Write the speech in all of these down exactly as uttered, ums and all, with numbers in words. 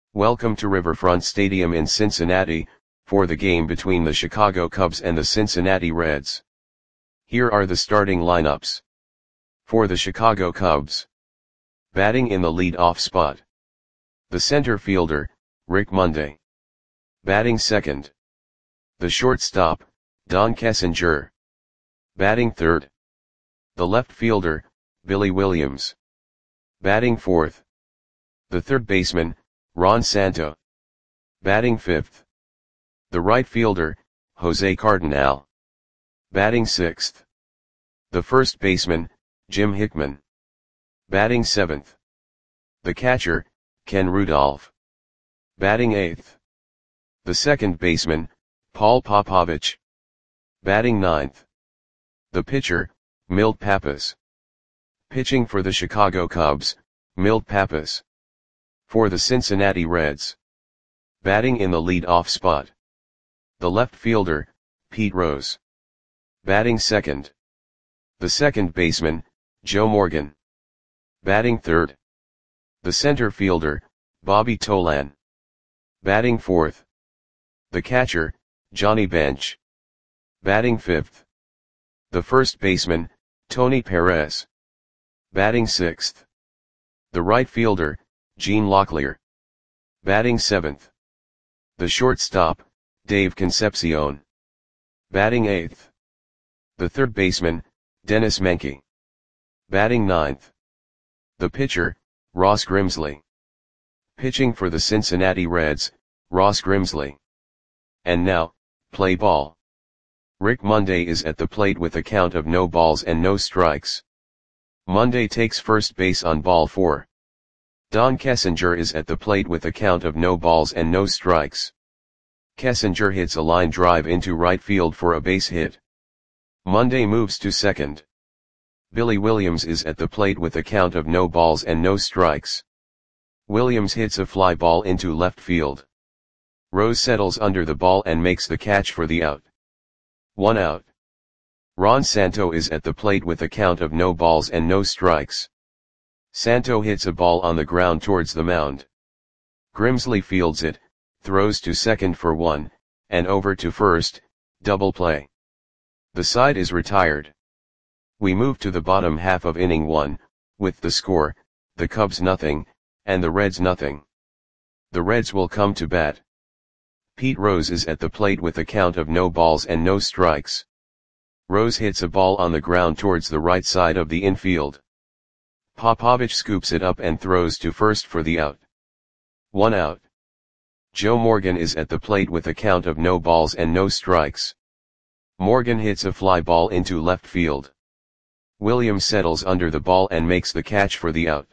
Welcome to Riverfront Stadium in Cincinnati, for the game between the Chicago Cubs and the Cincinnati Reds. Here are the starting lineups. For the Chicago Cubs. Batting in the lead-off spot. The center fielder, Rick Monday. Batting second. The shortstop, Don Kessinger. Batting third. The left fielder, Billy Williams. Batting fourth. The third baseman, Ron Santo. Batting fifth. The right fielder, Jose Cardinal. Batting sixth. The first baseman, Jim Hickman. Batting seventh. The catcher, Ken Rudolph. Batting eighth. The second baseman, Paul Popovich. Batting ninth. The pitcher, Milt Pappas. Pitching for the Chicago Cubs, Milt Pappas. For the Cincinnati Reds. Batting in the lead-off spot. The left fielder, Pete Rose. Batting second. The second baseman, Joe Morgan. Batting third. The center fielder, Bobby Tolan. Batting fourth. The catcher, Johnny Bench. Batting fifth. The first baseman, Tony Perez. Batting sixth. The right fielder, Gene Locklear. Batting seventh. The shortstop, Dave Concepcion. Batting eighth. The third baseman, Dennis Menke. Batting ninth. The pitcher, Ross Grimsley. Pitching for the Cincinnati Reds, Ross Grimsley. And now, play ball. Rick Monday is at the plate with a count of no balls and no strikes. Monday takes first base on ball four. Don Kessinger is at the plate with a count of no balls and no strikes. Kessinger hits a line drive into right field for a base hit. Monday moves to second. Billy Williams is at the plate with a count of no balls and no strikes. Williams hits a fly ball into left field. Rose settles under the ball and makes the catch for the out. One out. Ron Santo is at the plate with a count of no balls and no strikes. Santo hits a ball on the ground towards the mound. Grimsley fields it, throws to second for one, and over to first, double play. The side is retired. We move to the bottom half of inning one, with the score, the Cubs nothing, and the Reds nothing. The Reds will come to bat. Pete Rose is at the plate with a count of no balls and no strikes. Rose hits a ball on the ground towards the right side of the infield. Popovich scoops it up and throws to first for the out. One out. Joe Morgan is at the plate with a count of no balls and no strikes. Morgan hits a fly ball into left field. Williams settles under the ball and makes the catch for the out.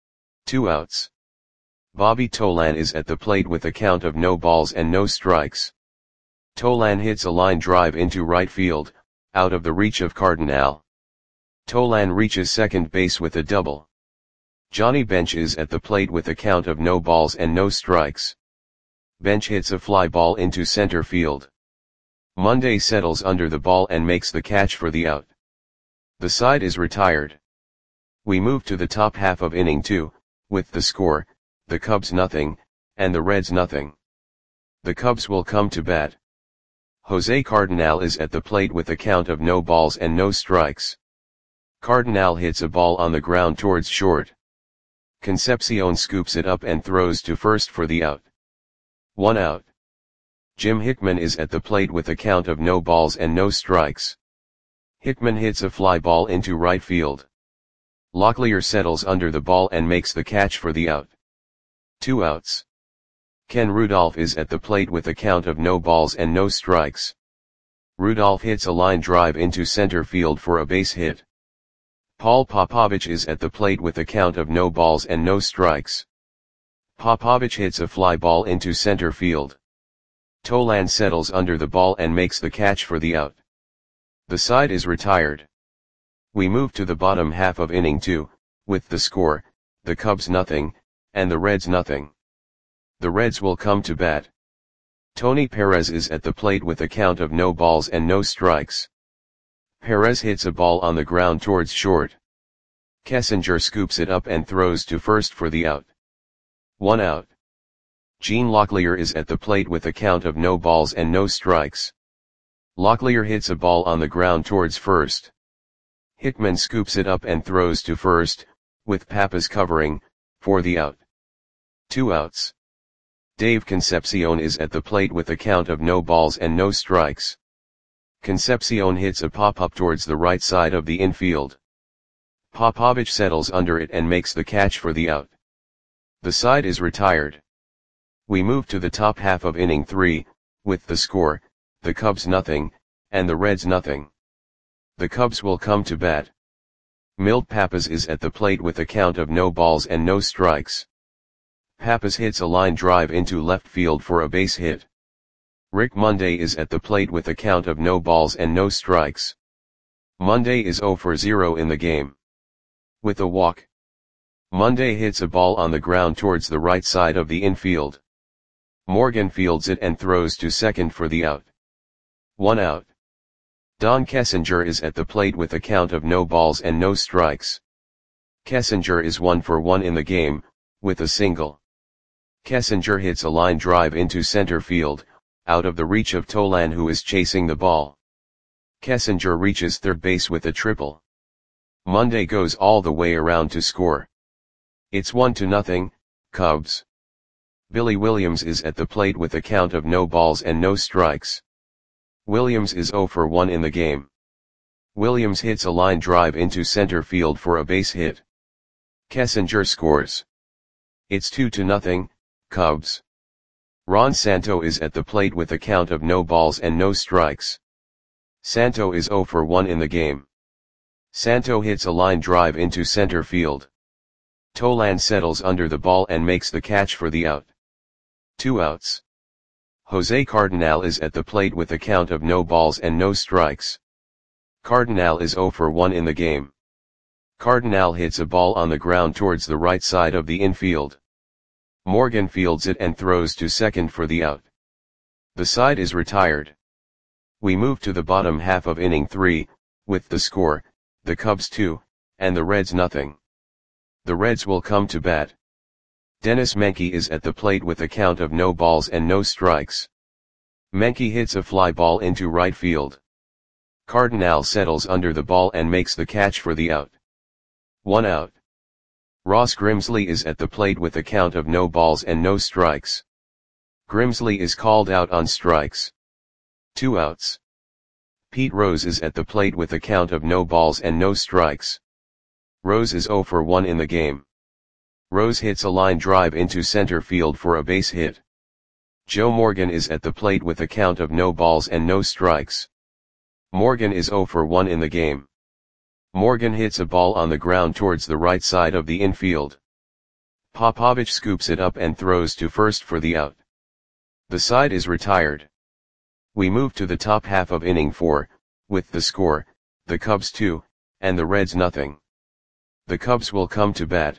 Two outs. Bobby Tolan is at the plate with a count of no balls and no strikes. Tolan hits a line drive into right field, out of the reach of Cardinal. Tolan reaches second base with a double. Johnny Bench is at the plate with a count of no balls and no strikes. Bench hits a fly ball into center field. Monday settles under the ball and makes the catch for the out. The side is retired. We move to the top half of inning two, with the score, the Cubs nothing, and the Reds nothing. The Cubs will come to bat. Jose Cardinal is at the plate with a count of no balls and no strikes. Cardinal hits a ball on the ground towards short. Concepcion scoops it up and throws to first for the out. One out. Jim Hickman is at the plate with a count of no balls and no strikes. Hickman hits a fly ball into right field. Locklear settles under the ball and makes the catch for the out. Two outs. Ken Rudolph is at the plate with a count of no balls and no strikes. Rudolph hits a line drive into center field for a base hit. Paul Popovich is at the plate with a count of no balls and no strikes. Popovich hits a fly ball into center field. Tolan settles under the ball and makes the catch for the out. The side is retired. We move to the bottom half of inning two, with the score, the Cubs nothing, and the Reds nothing. The Reds will come to bat. Tony Perez is at the plate with a count of no balls and no strikes. Perez hits a ball on the ground towards short. Kessinger scoops it up and throws to first for the out. One out. Gene Locklear is at the plate with a count of no balls and no strikes. Locklear hits a ball on the ground towards first. Hickman scoops it up and throws to first, with Pappas covering, for the out. Two outs. Dave Concepcion is at the plate with a count of no balls and no strikes. Concepcion hits a pop-up towards the right side of the infield. Popovich settles under it and makes the catch for the out. The side is retired. We move to the top half of inning three, with the score, the Cubs nothing, and the Reds nothing. The Cubs will come to bat. Milt Pappas is at the plate with a count of no balls and no strikes. Pappas hits a line drive into left field for a base hit. Rick Monday is at the plate with a count of no balls and no strikes. Monday is oh for oh in the game. With a walk. Monday hits a ball on the ground towards the right side of the infield. Morgan fields it and throws to second for the out. One out. Don Kessinger is at the plate with a count of no balls and no strikes. Kessinger is one for one in the game, with a single. Kessinger hits a line drive into center field, out of the reach of Tolan, who is chasing the ball. Kessinger reaches third base with a triple. Monday goes all the way around to score. It's one to nothing, Cubs. Billy Williams is at the plate with a count of no balls and no strikes. Williams is oh for one in the game. Williams hits a line drive into center field for a base hit. Kessinger scores. It's two to nothing, Cubs. Ron Santo is at the plate with a count of no balls and no strikes. Santo is oh for one in the game. Santo hits a line drive into center field. Tolan settles under the ball and makes the catch for the out. Two outs. Jose Cardinal is at the plate with a count of no balls and no strikes. Cardinal is oh for one in the game. Cardinal hits a ball on the ground towards the right side of the infield. Morgan fields it and throws to second for the out. The side is retired. We move to the bottom half of inning three, with the score, the Cubs two, and the Reds nothing. The Reds will come to bat. Dennis Menke is at the plate with a count of no balls and no strikes. Menke hits a fly ball into right field. Cardinal settles under the ball and makes the catch for the out. One out. Ross Grimsley is at the plate with a count of no balls and no strikes. Grimsley is called out on strikes. Two outs. Pete Rose is at the plate with a count of no balls and no strikes. Rose is oh for one in the game. Rose hits a line drive into center field for a base hit. Joe Morgan is at the plate with a count of no balls and no strikes. Morgan is oh for one in the game. Morgan hits a ball on the ground towards the right side of the infield. Popovich scoops it up and throws to first for the out. The side is retired. We move to the top half of inning four, with the score, the Cubs two, and the Reds nothing. The Cubs will come to bat.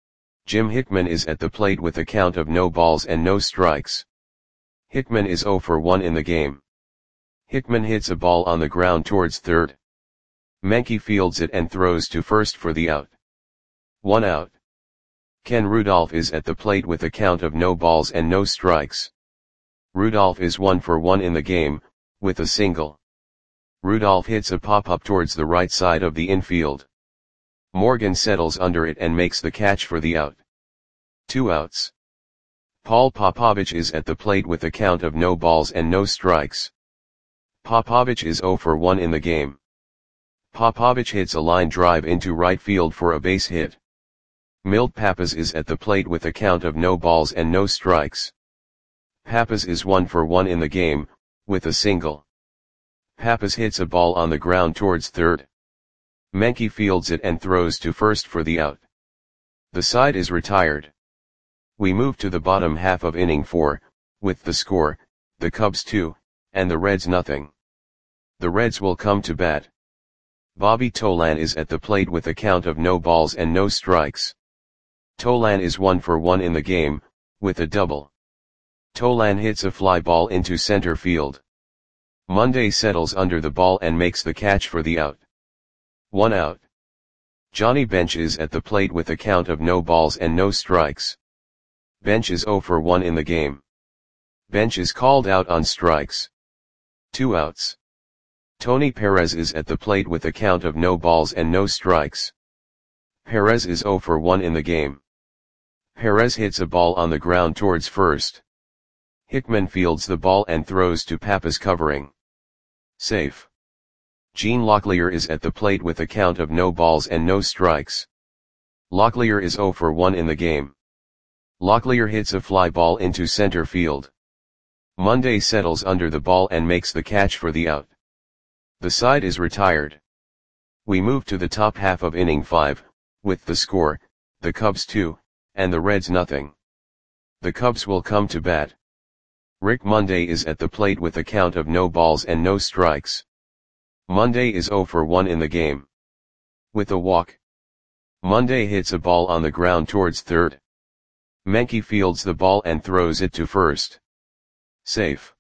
Jim Hickman is at the plate with a count of no balls and no strikes. Hickman is oh for one in the game. Hickman hits a ball on the ground towards third. Menke fields it and throws to first for the out. One out. Ken Rudolph is at the plate with a count of no balls and no strikes. Rudolph is one for one in the game, with a single. Rudolph hits a pop-up towards the right side of the infield. Morgan settles under it and makes the catch for the out. Two outs. Paul Popovich is at the plate with a count of no balls and no strikes. Popovich is oh for one in the game. Popovich hits a line drive into right field for a base hit. Milt Pappas is at the plate with a count of no balls and no strikes. Pappas is one for one in the game, with a single. Pappas hits a ball on the ground towards third. Menke fields it and throws to first for the out. The side is retired. We move to the bottom half of inning four, with the score, the Cubs two, and the Reds nothing. The Reds will come to bat. Bobby Tolan is at the plate with a count of no balls and no strikes. Tolan is one for one in the game, with a double. Tolan hits a fly ball into center field. Monday settles under the ball and makes the catch for the out. One out. Johnny Bench is at the plate with a count of no balls and no strikes. Bench is zero for one in the game. Bench is called out on strikes. Two outs. Tony Perez is at the plate with a count of no balls and no strikes. Perez is zero for one in the game. Perez hits a ball on the ground towards first. Hickman fields the ball and throws to Pappas covering. Safe. Gene Locklear is at the plate with a count of no balls and no strikes. Locklear is zero for one in the game. Locklear hits a fly ball into center field. Monday settles under the ball and makes the catch for the out. The side is retired. We move to the top half of inning five, with the score, the Cubs two, and the Reds nothing. The Cubs will come to bat. Rick Monday is at the plate with a count of no balls and no strikes. Monday is zero for one in the game. With a walk. Monday hits a ball on the ground towards third. Menke fields the ball and throws it to first. Safe.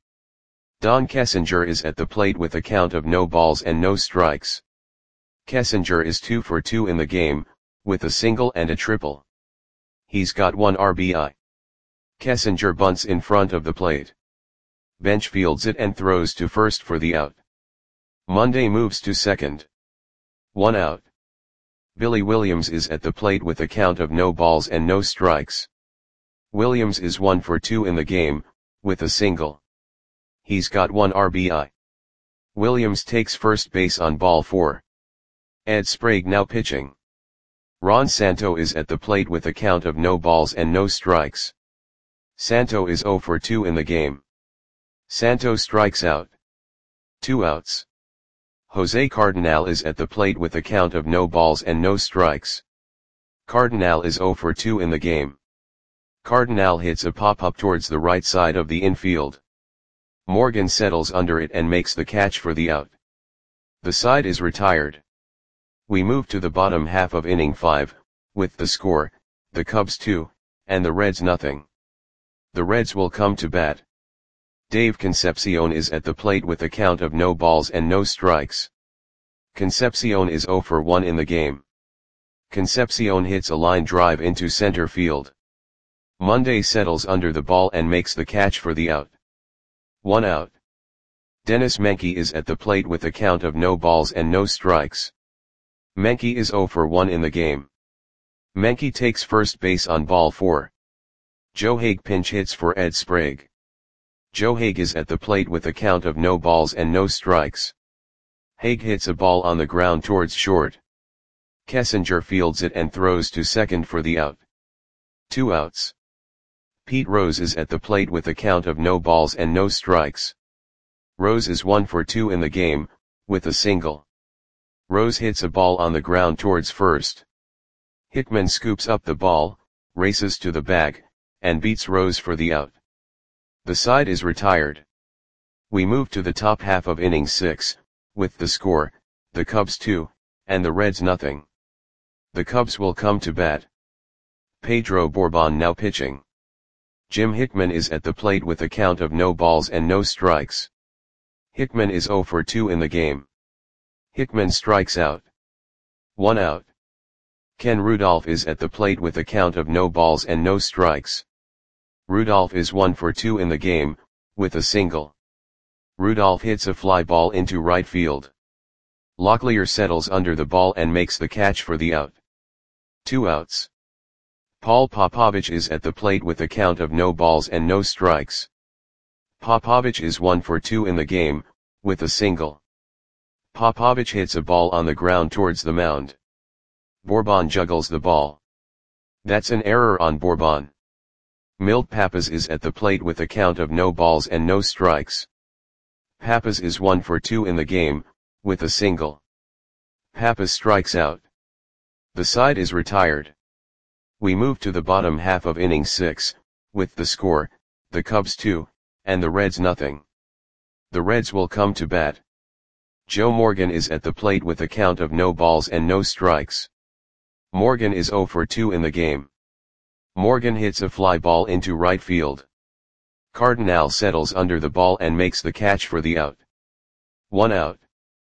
Don Kessinger is at the plate with a count of no balls and no strikes. Kessinger is two for two in the game, with a single and a triple. He's got one R B I. Kessinger bunts in front of the plate. Bench fields it and throws to first for the out. Monday moves to second. One out. Billy Williams is at the plate with a count of no balls and no strikes. Williams is one for two in the game, with a single. He's got one R B I. Williams takes first base on ball four. Ed Sprague now pitching. Ron Santo is at the plate with a count of no balls and no strikes. Santo is zero for two in the game. Santo strikes out. Two outs. Jose Cardinal is at the plate with a count of no balls and no strikes. Cardinal is zero for two in the game. Cardinal hits a pop-up towards the right side of the infield. Morgan settles under it and makes the catch for the out. The side is retired. We move to the bottom half of inning five, with the score, the Cubs two, and the Reds nothing. The Reds will come to bat. Dave Concepcion is at the plate with a count of no balls and no strikes. Concepcion is zero for one in the game. Concepcion hits a line drive into center field. Monday settles under the ball and makes the catch for the out. One out. Dennis Menke is at the plate with a count of no balls and no strikes. Menke is zero for one in the game. Menke takes first base on ball four. Joe Hague pinch hits for Ed Sprague. Joe Hague is at the plate with a count of no balls and no strikes. Hague hits a ball on the ground towards short. Kessinger fields it and throws to second for the out. Two outs. Pete Rose is at the plate with a count of no balls and no strikes. Rose is one for two in the game, with a single. Rose hits a ball on the ground towards first. Hickman scoops up the ball, races to the bag, and beats Rose for the out. The side is retired. We move to the top half of inning six, with the score, the Cubs two, and the Reds nothing. The Cubs will come to bat. Pedro Bourbon now pitching. Jim Hickman is at the plate with a count of no balls and no strikes. Hickman is zero for two in the game. Hickman strikes out. One out. Ken Rudolph is at the plate with a count of no balls and no strikes. Rudolph is one for two in the game, with a single. Rudolph hits a fly ball into right field. Locklear settles under the ball and makes the catch for the out. Two outs. Paul Popovich is at the plate with a count of no balls and no strikes. Popovich is one for two in the game, with a single. Popovich hits a ball on the ground towards the mound. Bourbon juggles the ball. That's an error on Bourbon. Milt Pappas is at the plate with a count of no balls and no strikes. Pappas is one for two in the game, with a single. Pappas strikes out. The side is retired. We move to the bottom half of inning six, with the score, the Cubs two, and the Reds nothing. The Reds will come to bat. Joe Morgan is at the plate with a count of no balls and no strikes. Morgan is zero for two in the game. Morgan hits a fly ball into right field. Cardinal settles under the ball and makes the catch for the out. One out.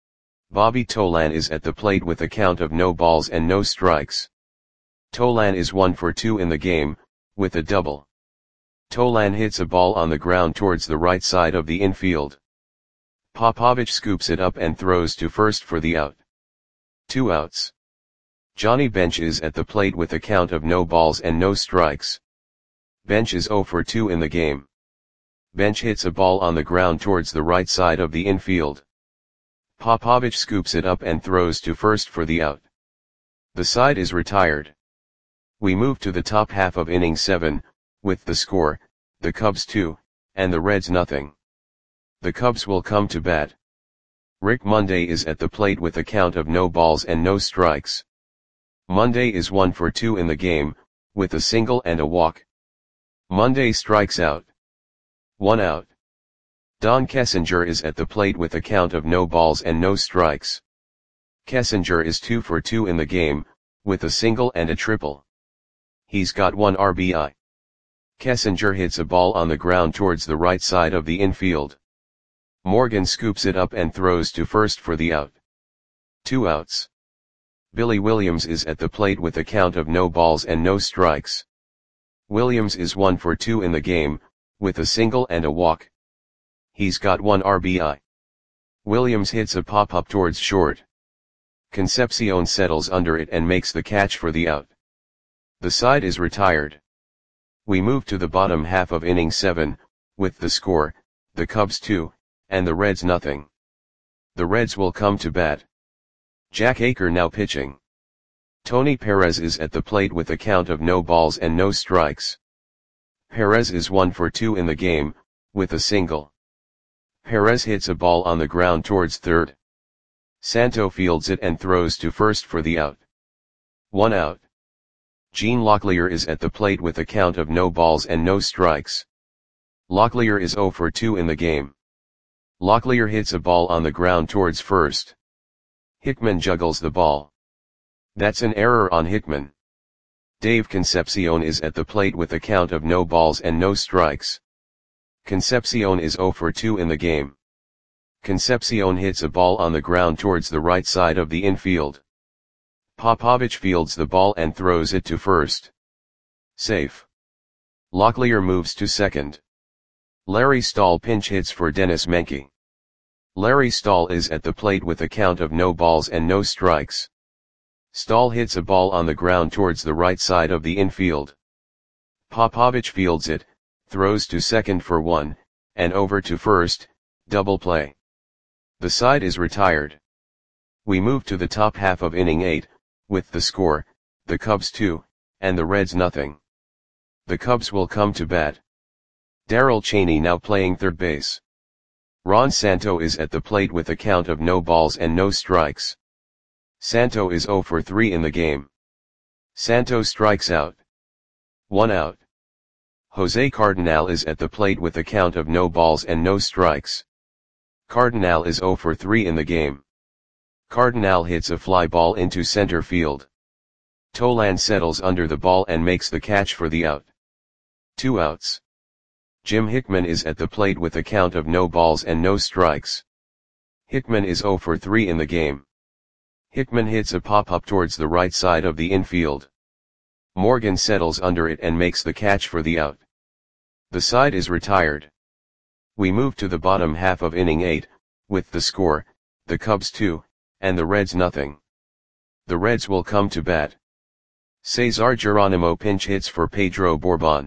Bobby Tolan is at the plate with a count of no balls and no strikes. Tolan is one for two in the game, with a double. Tolan hits a ball on the ground towards the right side of the infield. Popovich scoops it up and throws to first for the out. Two outs. Johnny Bench is at the plate with a count of no balls and no strikes. Bench is zero for two in the game. Bench hits a ball on the ground towards the right side of the infield. Popovich scoops it up and throws to first for the out. The side is retired. We move to the top half of inning seven, with the score, the Cubs two, and the Reds nothing. The Cubs will come to bat. Rick Monday is at the plate with a count of no balls and no strikes. Monday is one for two in the game, with a single and a walk. Monday strikes out. One out. Don Kessinger is at the plate with a count of no balls and no strikes. Kessinger is two for two in the game, with a single and a triple. He's got one R B I. Kessinger hits a ball on the ground towards the right side of the infield. Morgan scoops it up and throws to first for the out. Two outs. Billy Williams is at the plate with a count of no balls and no strikes. Williams is one for two in the game, with a single and a walk. He's got one R B I. Williams hits a pop-up towards short. Concepcion settles under it and makes the catch for the out. The side is retired. We move to the bottom half of inning seven, with the score, the Cubs two, and the Reds nothing. The Reds will come to bat. Jack Aker now pitching. Tony Perez is at the plate with a count of no balls and no strikes. Perez is one for two in the game, with a single. Perez hits a ball on the ground towards third. Santo fields it and throws to first for the out. One out. Gene Locklear is at the plate with a count of no balls and no strikes. Locklear is zero for two in the game. Locklear hits a ball on the ground towards first. Hickman juggles the ball. That's an error on Hickman. Dave Concepcion is at the plate with a count of no balls and no strikes. Concepcion is zero for two in the game. Concepcion hits a ball on the ground towards the right side of the infield. Popovich fields the ball and throws it to first. Safe. Locklear moves to second. Larry Stahl pinch hits for Dennis Menke. Larry Stahl is at the plate with a count of no balls and no strikes. Stahl hits a ball on the ground towards the right side of the infield. Popovich fields it, throws to second for one, and over to first, double play. The side is retired. We move to the top half of inning eight, with the score, the Cubs two, and the Reds nothing. The Cubs will come to bat. Darrell Chaney now playing third base. Ron Santo is at the plate with a count of no balls and no strikes. Santo is zero for three in the game. Santo strikes out. One out. Jose Cardinal is at the plate with a count of no balls and no strikes. Cardinal is zero for three in the game. Cardinal hits a fly ball into center field. Tolan settles under the ball and makes the catch for the out. Two outs. Jim Hickman is at the plate with a count of no balls and no strikes. Hickman is zero for three in the game. Hickman hits a pop-up towards the right side of the infield. Morgan settles under it and makes the catch for the out. The side is retired. We move to the bottom half of inning eight, with the score, the Cubs two, and the Reds nothing. The Reds will come to bat. Cesar Geronimo pinch hits for Pedro Bourbon.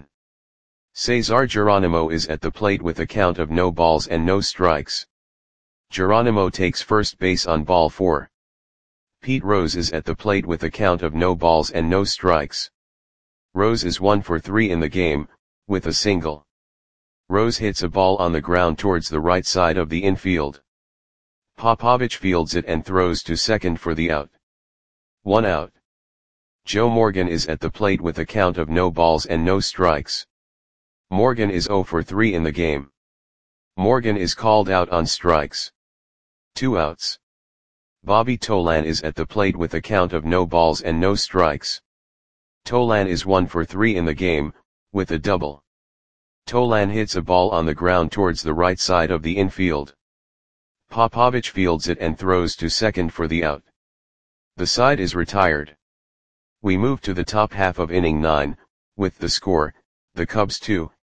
Cesar Geronimo is at the plate with a count of no balls and no strikes. Geronimo takes first base on ball four. Pete Rose is at the plate with a count of no balls and no strikes. Rose is one for three in the game, with a single. Rose hits a ball on the ground towards the right side of the infield. Popovich fields it and throws to second for the out. One out. Joe Morgan is at the plate with a count of no balls and no strikes. Morgan is zero for three in the game. Morgan is called out on strikes. Two outs. Bobby Tolan is at the plate with a count of no balls and no strikes. Tolan is one for three in the game, with a double. Tolan hits a ball on the ground towards the right side of the infield. Popovich fields it and throws to second for the out. The side is retired. We move to the top half of inning nine, with the score, the Cubs two,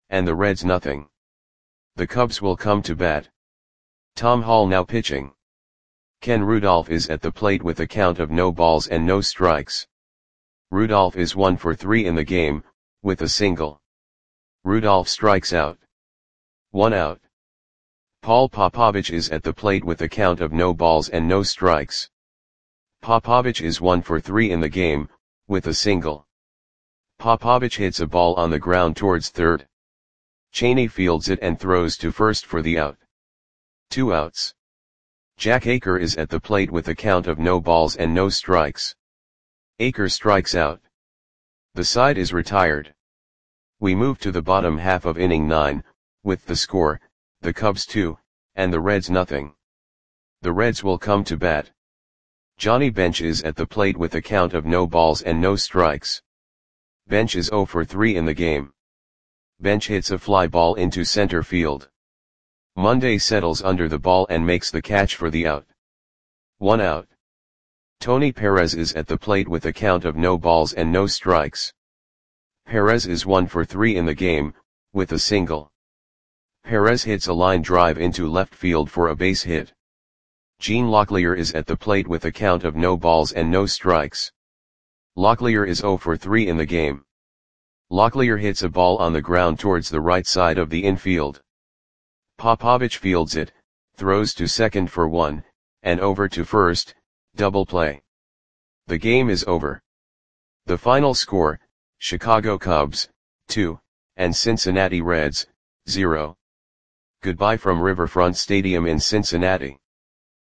and the Reds nothing. The Cubs will come to bat. Tom Hall now pitching. Ken Rudolph is at the plate with a count of no balls and no strikes. Rudolph is one for three in the game, with a single. Rudolph strikes out. One out. Paul Popovich is at the plate with a count of no balls and no strikes. Popovich is one for three in the game, with a single. Popovich hits a ball on the ground towards third. Cheney fields it and throws to first for the out. Two outs. Jack Aker is at the plate with a count of no balls and no strikes. Aker strikes out. The side is retired. We move to the bottom half of inning nine, with the score, the Cubs two, and the Reds nothing. The Reds will come to bat. Johnny Bench is at the plate with a count of no balls and no strikes. Bench is zero for three in the game. Bench hits a fly ball into center field. Monday settles under the ball and makes the catch for the out. One out. Tony Perez is at the plate with a count of no balls and no strikes. Perez is one for three in the game, with a single. Perez hits a line drive into left field for a base hit. Gene Locklear is at the plate with a count of no balls and no strikes. Locklear is zero for three in the game. Locklear hits a ball on the ground towards the right side of the infield. Popovich fields it, throws to second for one, and over to first, double play. The game is over. The final score, Chicago Cubs, two, and Cincinnati Reds, zero. Goodbye from Riverfront Stadium in Cincinnati.